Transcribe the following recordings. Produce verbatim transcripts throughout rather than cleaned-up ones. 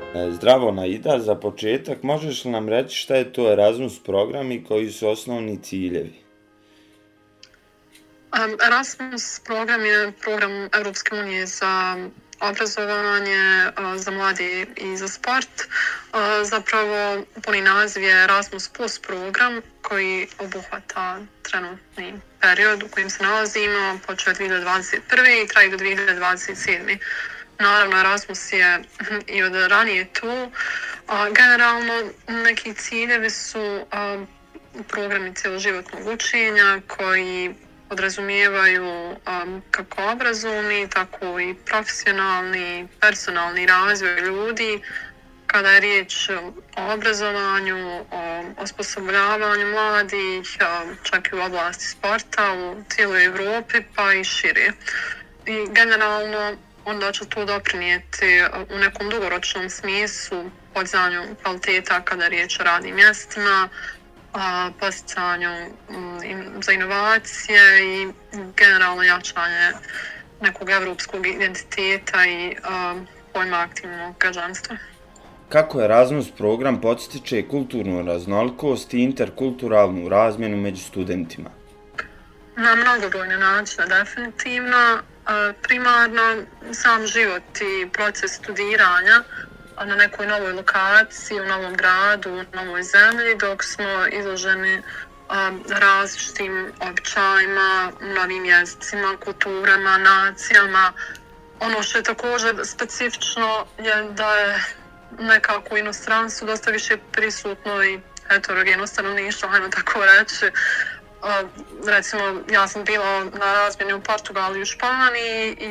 Zdravo Naida, za početak možeš li nam reći šta je to Erasmus program i koji su osnovni ciljevi? Erasmus program je program Europske unije za obrazovanje, za mlade i za sport. Zapravo puni naziv je Erasmus Plus program koji obuhvata trenutni period u kojem se nalazimo, počeo od dvije hiljade dvadeset prve i traje do dvije hiljade dvadeset sedme. Naravno, Erasmus je i od ranije tu. Generalno, neki ciljevi su programi cjeloživotnog učenja koji podrazumijevaju um, kako obrazovni, tako i profesionalni, personalni razvoj ljudi. Kada je riječ o obrazovanju, o osposobljavanju mladih, čak i u oblasti sporta u cijeloj Europi pa i šire. I generalno onda će to doprinijeti u nekom dugoročnom smislu podizanju kvaliteta kada je riječ o radnim mjestima, posticanju za inovacije i generalno jačanje nekog evropskog identiteta i pojma aktivnog građanstva. Kako Erasmus program podstiče kulturnu raznolikost i interkulturalnu razmjenu među studentima? Na mnogobrojne načine, definitivno. Primarno, sam život i proces studiranja na nekoj novoj lokaciji, u novom gradu, u novoj zemlji, dok smo izloženi um, različitim običajima, novim jezicima, kulturama, nacijama. Ono što je također specifično je da je nekako u inostranstvu dosta više prisutno i heterogeno stanovništvo, ajmo tako reći. Uh, recimo, ja sam bila na razmjeni u Portugalu i u Španiji i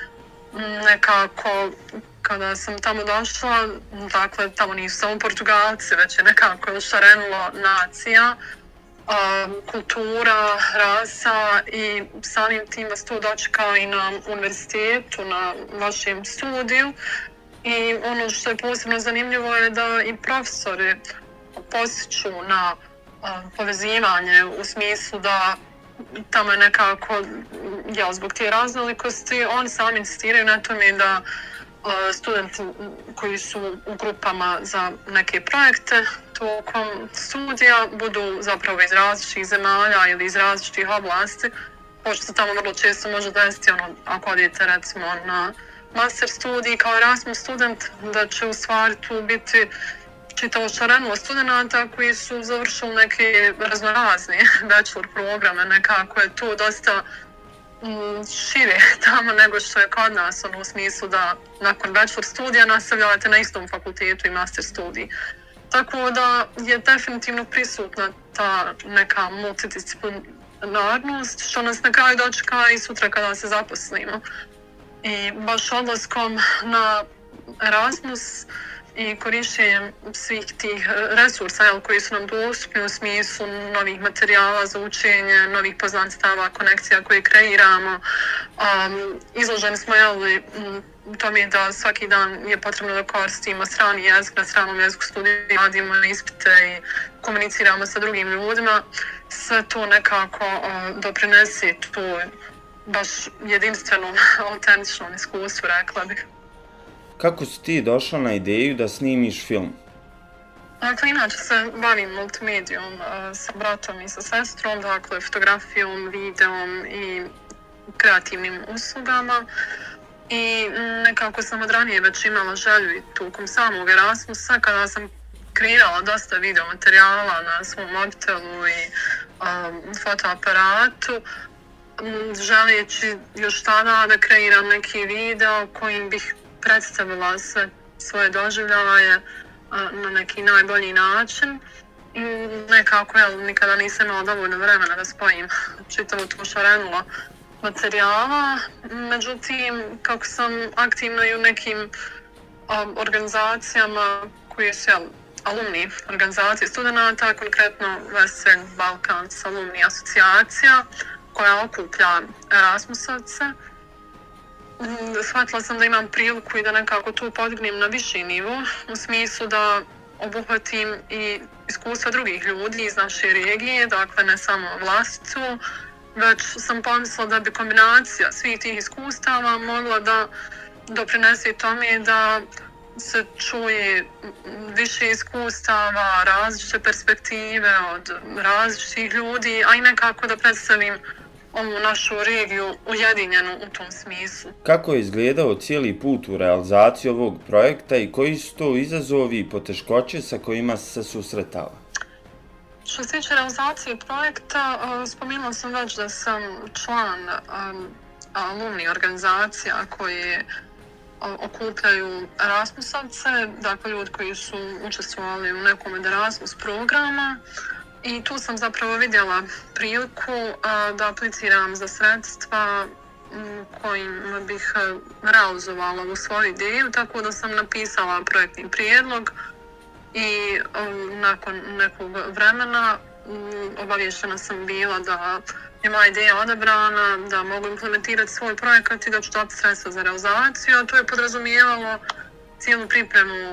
nekako kada sam tamo došla, dakle, tamo nisu samo Portugalci, već je nekako šarenilo nacija, um, kultura, rasa i samim tim vas to dočekao i na univerzitetu, na vašem studiju. I ono što je posebno zanimljivo je da i profesori postiču na um, povezivanje u smislu da tamo je nekako, ja, zbog te raznolikosti, oni sami insistiraju na tome da studenti koji su u grupama za neke projekte tokom studija budu zapravo iz različitih zemalja ili iz različitih oblasti, pošto se tamo vrlo često može desiti, ono, ako odete recimo na master studij kao Erasmus student, da će u stvari tu biti čitavo šarenilo studenta koji su završili neke raznorazne bachelor programe, nekako je to dosta šire tamo nego što je kod nas, ono, u smislu da nakon bachelor studija nastavljate na istom fakultetu i master studij. Tako da je definitivno prisutna ta neka multidisciplinarnost što nas na kraju dočeka i sutra kada se zaposlimo. I baš odlaskom na Erasmus i korištenjem svih tih resursa, jel, koji su nam dostupni u smislu novih materijala za učenje, novih poznanstava, konekcija koje kreiramo. Um, izloženi smo, jel, tome da svaki dan je potrebno da koristimo strani jezik, na stranom jeziku studijemo, radimo ispite i komuniciramo sa drugim ljudima. Sve to nekako uh, doprinesi tu baš jedinstvenom, autentičnom iskustvu, rekla bih. Kako si ti došla na ideju da snimiš film? Dakle, inače se bavim multimedijom uh, sa bratom i sa sestrom, dakle, fotografijom, videom i kreativnim uslugama. I nekako sam od ranije već imala želju i tokom samog Erasmusa, kada sam kreirala dosta video materijala na svom mobitelu i um, fotoaparatu, želeći još tada da kreiram neki video kojim bih predstavila sve svoje doživljaje na neki najbolji način. I nekako, jel, nikada nisam imala dovoljno vremena da spojim čitavo to šarenilo materijala. Međutim, kako sam aktivna i u nekim um, organizacijama koje su, jel, alumni organizacije studenta, konkretno Western Balkans alumni asocijacija koja okuplja Erasmusovce, shvatila sam da imam priliku i da nekako tu podignem na viši nivo, u smislu da obuhvatim i iskustva drugih ljudi iz naše regije, dakle ne samo vlastitu, već sam pomislila da bi kombinacija svih tih iskustava mogla da doprinese tome da se čuje više iskustava, različite perspektive od različitih ljudi, a i nekako da predstavim ovu našu regiju ujedinjenu u tom smislu. Kako je izgledao cijeli put u realizaciji ovog projekta i koji su to izazovi i poteškoće sa kojima se susretala? Što se tiče realizacije projekta, spomenula sam već da sam član alumni organizacija koje okupljaju Erasmusovce, dakle ljudi koji su učestvovali u nekom od Erasmus programa. I tu sam zapravo vidjela priliku da apliciram za sredstva kojima bih realizovala u svoju ideju, tako da sam napisala projektni prijedlog i nakon nekog vremena obavještena sam bila da je moja ideja odabrana, da mogu implementirati svoj projekat i da ću dobiti sredstva za realizaciju, a to je podrazumijevalo cijelu pripremu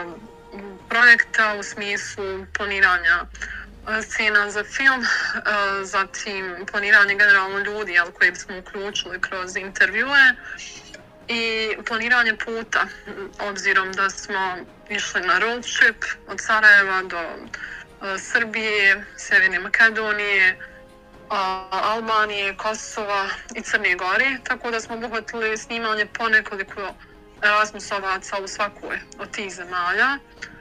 projekta u smislu planiranja scena za film, zatim planiranje generalno ljudi koje smo uključili kroz intervjue i planiranje puta, obzirom da smo išli na road trip od Sarajeva do Srbije, Sjeverne Makedonije, Albanije, Kosova i Crne Gore, tako da smo obuhvatili snimanje po nekoliko Erasmusovaca u svakoj od tih zemalja.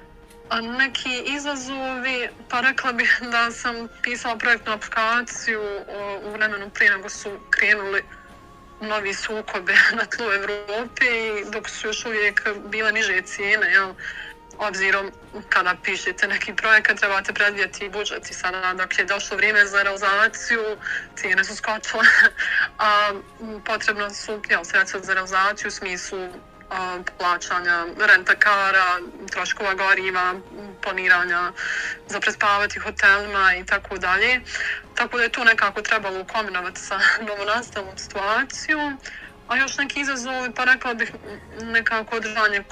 Neki izazovi, pa rekla bih da sam pisala projektnu aplikaciju u vremenu prije nego su krenuli novi sukobe na tlu Evrope i dok su još uvijek bile niže cijene, jel? Obzirom kada pišete neki projekat trebate predvidjeti i budžet i sada dok je došlo vrijeme za realizaciju cijene su skočile, a potrebno su jel, sredstva za realizaciju u smislu plaćanja rentakara, troškova goriva, planiranja za prespavati hotelima i tako dalje. Tako da je to nekako trebalo kombinovati sa novonastalom situacijom. A još neki izazovi, pa rekla bih nekako održanje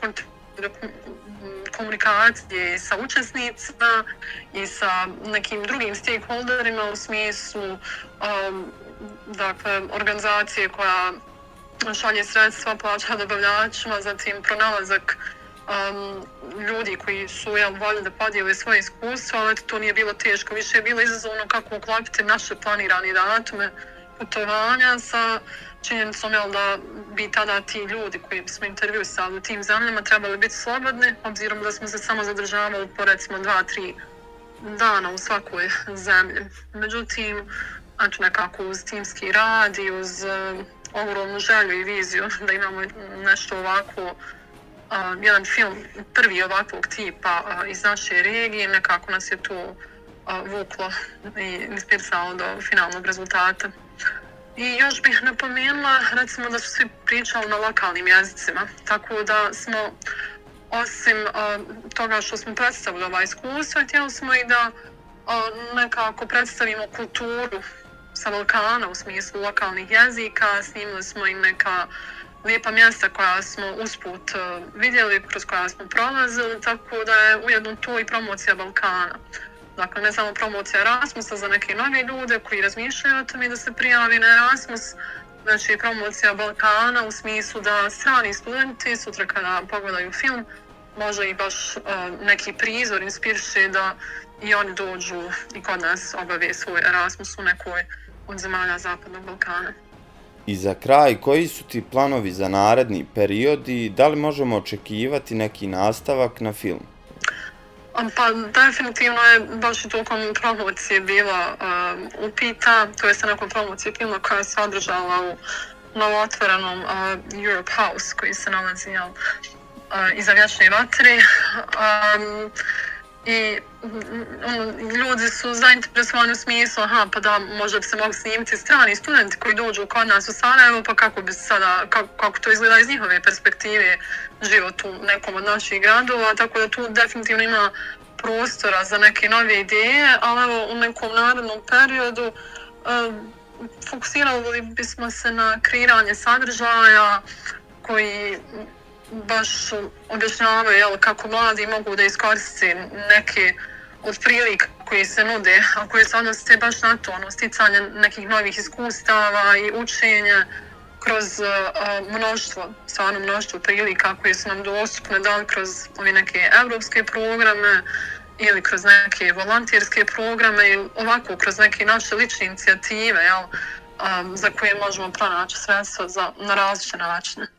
komunikacije sa učesnicima i sa nekim drugim stakeholderima u smislu um, dakle, organizacije koja šalje sredstva, plaća dobavljačima, zatim pronalazak um, ljudi koji su jel, voljeli da podijeli svoje iskustvo, ali to nije bilo teško, više je bilo izazovno kako uklopiti naše planirane datume putovanja sa činjenicom jel, da bi tada ti ljudi koji smo intervjuisali u tim zemljama trebali biti slobodni, obzirom da smo se samo zadržavali po recimo dva, tri dana u svakoj zemlji. Međutim, znači nekako uz timski rad i uz uh, ogromnu želju i viziju da imamo nešto ovako, uh, jedan film prvi ovakvog tipa uh, iz naše regije, nekako nas je to uh, vuklo i inspirisalo do finalnog rezultata. I još bih napomenula, recimo da su svi pričali na lokalnim jezicima, tako da smo, osim uh, toga što smo predstavili ova iskustva, htjeli smo i da uh, nekako predstavimo kulturu sa Balkana u smislu lokalnih jezika, snimili smo i neka lijepa mjesta koja smo usput uh, vidjeli, kroz koja smo prolazili, tako da je ujedno to i promocija Balkana. Dakle, ne samo promocija Erasmusa za neke nove ljude koji razmišljaju o tome da se prijavi na Erasmus, znači promocija Balkana u smislu da strani studenti sutra kada pogledaju film može i baš uh, neki prizor inspiriše da i oni dođu i kod nas obave svoj Erasmus u nekoj od zemalja Zapadnog Balkana. I za kraj, koji su ti planovi za naredni period i da li možemo očekivati neki nastavak na film? Pa definitivno je baš i tokom promocije bila uh, upita, to je sa nekom promocije filma koja se održala u novootvorenom uh, Europe House koji se nalazi jel, uh, iza Vječne vatre. Um, I um, ljudi su zainteresovani u smislu, aha, pa da možda bi se mogli snimiti strani studenti koji dođu kod nas u Sarajevo, pa kako bi sada, kako, kako to izgleda iz njihove perspektive život u nekom od naših gradova, tako da tu definitivno ima prostora za neke nove ideje, ali evo u nekom narednom periodu uh, fokusirali bismo se na kreiranje sadržaja koji baš objašnjavaju jel, kako mladi mogu da iskoriste neke od prilika koji se nude, a koje se odnose baš na to, ono, sticanje nekih novih iskustava i učenje kroz uh, mnoštvo, stvarno mnoštvo prilika koje su nam dostupne, da li kroz ove neke evropske programe ili kroz neke volonterske programe ili ovako kroz neke naše lične inicijative, jel, um, za koje možemo pronaći sredstva za, na različite načine.